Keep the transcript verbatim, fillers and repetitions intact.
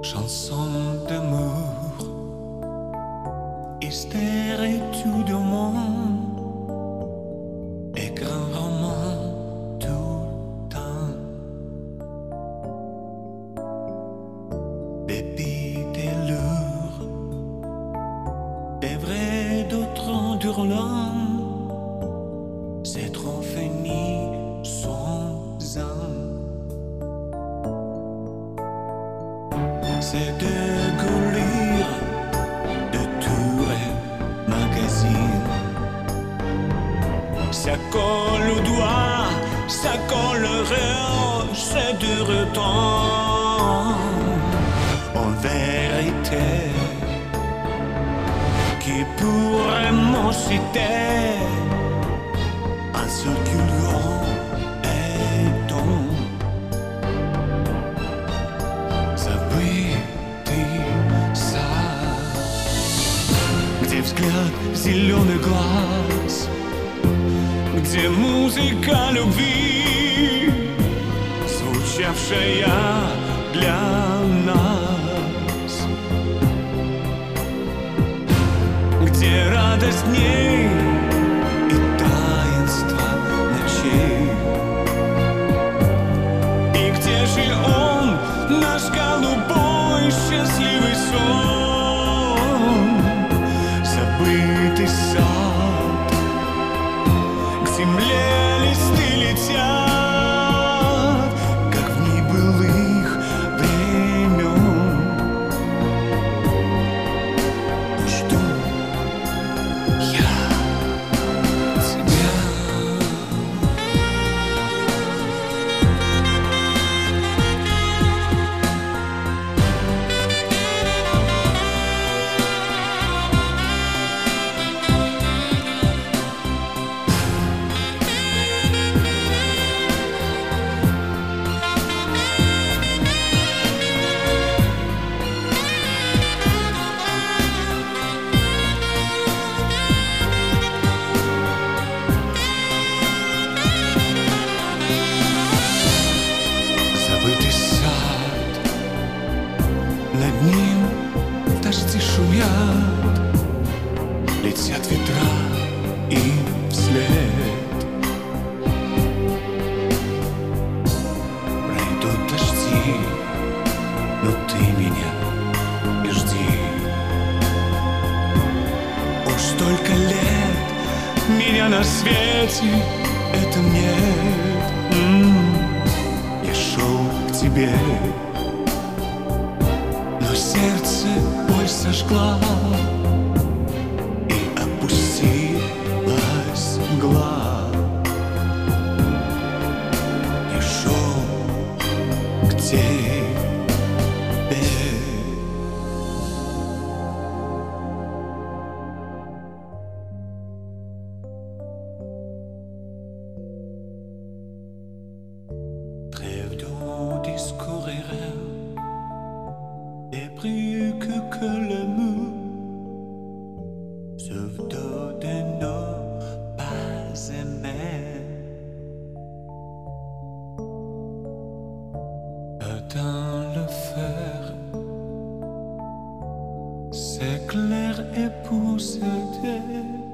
Chanson d'amour, hystère et tout de monde, et grand roman tout le temps. Pépite et lourd, des vrais d'autres endurants, c'est trop fini sans âme. C'est de lire de tours et magazines. Ça colle au doigt, ça colle au rêve, c'est du retard. En vérité, qui pourrait m'en citer un seul culot est don. Где взгляд зеленый глаз, где музыка любви, звучавшая для нас, где радость дней и таинство ночей, и где же он, наш голубой счастливый сон. Забытый сад, к земле листы летят, как в небылых времен. Жду я тебя. Над ним дожди шумят, летят ветра и вслед пройдут дожди, но ты меня не жди. Уж столько лет меня на свете этом нет. М-м, я шел к тебе, но сердце боль сожгла, и опустилась мгла. Я шел к тебе. Trêve de mon discours et rêve, et plus que, que l'amour, sauf de ne pas aimer. Dans le fer, c'est clair et poussé.